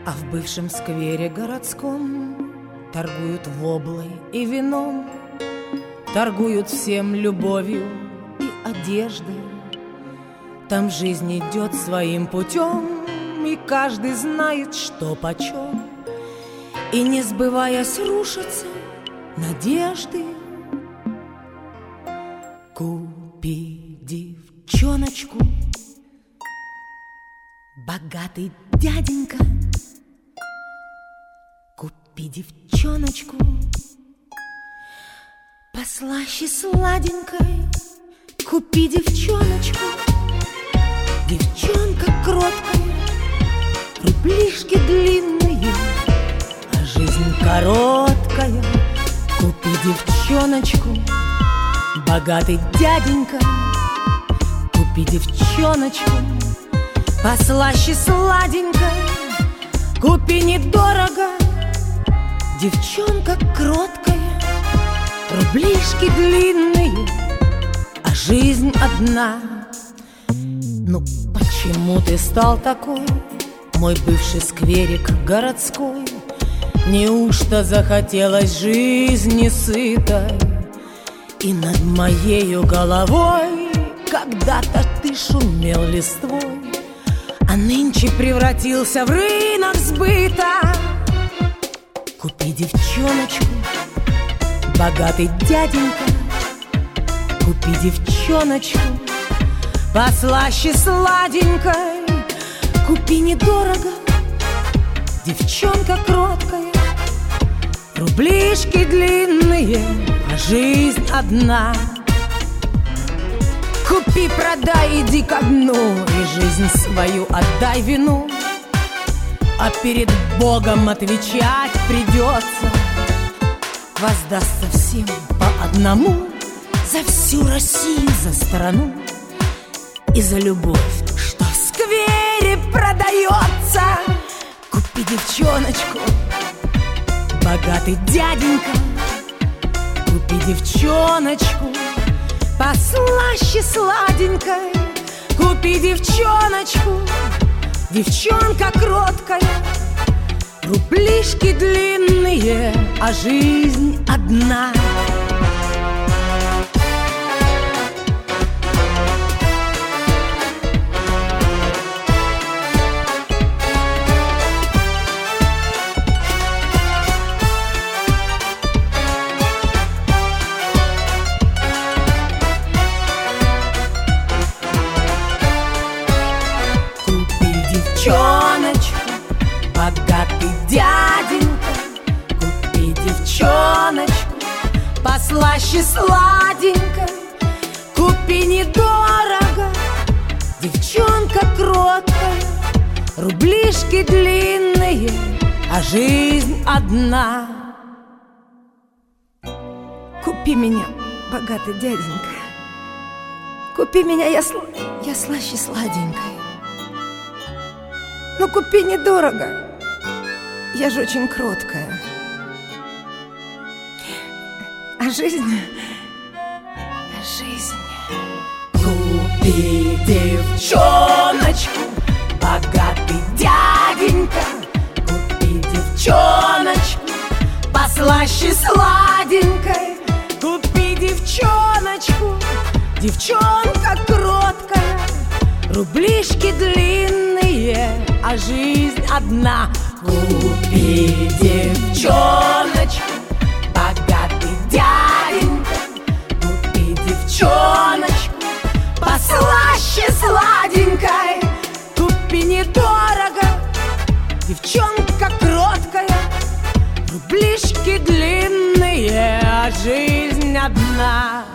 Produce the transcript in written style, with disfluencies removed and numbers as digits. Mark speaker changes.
Speaker 1: А в бывшем сквере городском торгуют воблой и вином, торгуют всем любовью и одеждой. Там жизнь идет своим путем, и каждый знает, что почем. И не сбываясь, рушатся надежды. Купи девчоночку, богатый дяденька. Купи девчоночку, послаще сладенькой. Купи девчоночку, девчонка кроткая, рублишки длинные, а жизнь короткая. Купи девчоночку, богатый дяденька. Купи девчоночку, послаще сладенькой. Купи недорого, девчонка кроткая, рублишки длинные, а жизнь одна. Ну почему ты стал такой, мой бывший скверик городской? Неужто захотелось жизни сытой? И над моею головой когда-то ты шумел листвой, а нынче превратился в рынок сбыта. Купи девчоночку, богатый дяденька. Купи девчоночку, послаще сладенькой. Купи недорого, девчонка кроткая, рублишки длинные, а жизнь одна. Купи, продай, иди ко дну, и жизнь свою отдай вину. А перед Богом отвечать придется. Воздастся всем по одному, за всю Россию, за страну и за любовь, что в сквере продается. Купи девчоночку, богатый дяденька. Купи девчоночку, послаще сладенькой. Купи девчоночку, девчонка кроткая, рублишки длинные, а жизнь одна. Девчоночку, богатый дяденька. Купи девчоночку, послаще сладенькой. Купи недорого, девчонка кроткая, рублишки длинные, а жизнь одна. Купи меня, богатый дяденька. Купи меня, я слаще сладенькой. Ну купи недорого, я же очень кроткая. А жизнь... Купи девчоночку, богатый дяденька. Купи девчоночку, послаще сладенькой. Купи девчоночку, девчонка кроткая, рублишки длинные, а жизнь одна. Купи девчоночку, богатый дяденька. Купи девчоночку, послаще сладенькой. Купи недорого, девчонка кроткая, рублишки длинные, а жизнь одна.